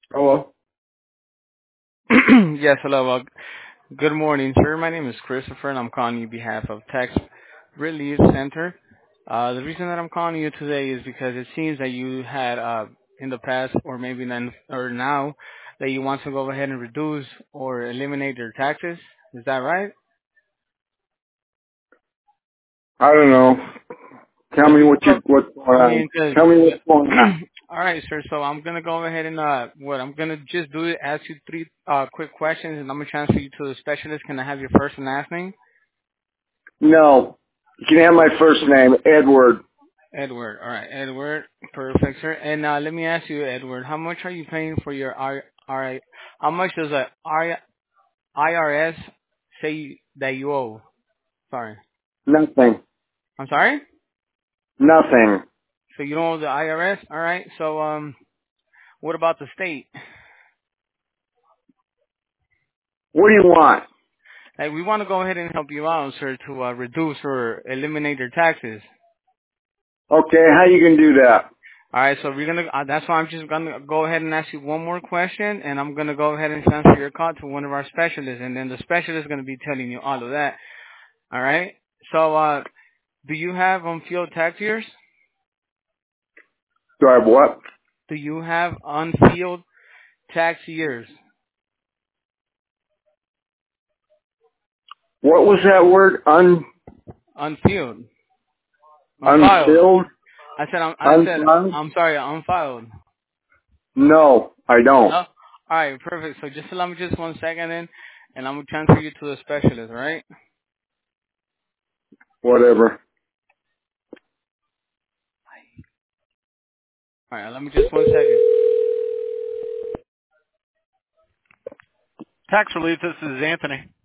Hello. Yes, hello. Good morning, sir. My name is Christopher, and I'm calling you on behalf of Tax Relief Center. The reason that I'm calling you today is because it seems that you had in the past, or maybe then or now, that you want to go ahead and reduce or eliminate your taxes. Is that right? I don't know. Tell Because me we spoke. what's going I on. mean, because Tell me what's going on. all right, sir. So I'm gonna go ahead and what I'm gonna just do is ask you three quick questions, and I'm gonna transfer you to the specialist. Can I have your first and last name? No. You can have my first name, Edward. Edward. All right, Edward. Perfect, sir. And let me ask you, Edward, how much are you paying for your how much does a IRS say that you owe? Sorry. Nothing. I'm sorry? Nothing. So you don't owe the IRS? All right. So what about the state? What do you want? Like, we want to go ahead and help you out, sir, to reduce or eliminate your taxes. Okay, how you gonna do that? All right, so we're gonna. That's why I'm just gonna go ahead and ask you one more question, and I'm gonna go ahead and transfer your call to one of our specialists, and then the specialist is gonna be telling you all of that. All right. So, do you have unfilled tax years? Do I have what? Do you have unfilled tax years? What was that word? Unfilled. Unfiled. Unfilled? I said. Unfiled? I'm sorry. Unfiled. No, I No. don't. All right. Perfect. So just allow me just 1 second, then, and I'm gonna transfer you to the specialist. All right. Whatever. All right. Let me just 1 second. Tax relief. This is Anthony.